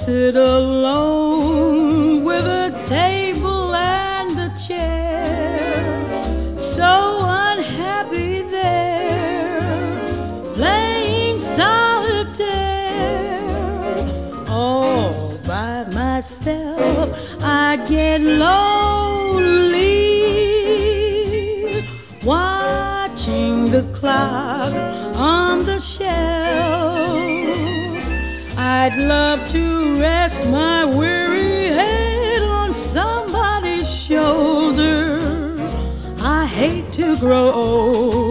sit alone with a table and a chair, so unhappy there, playing solitaire. All by myself, I get lonely, watching the clock on the shelf. I'd love to rest my weary head on somebody's shoulder. I hate to grow old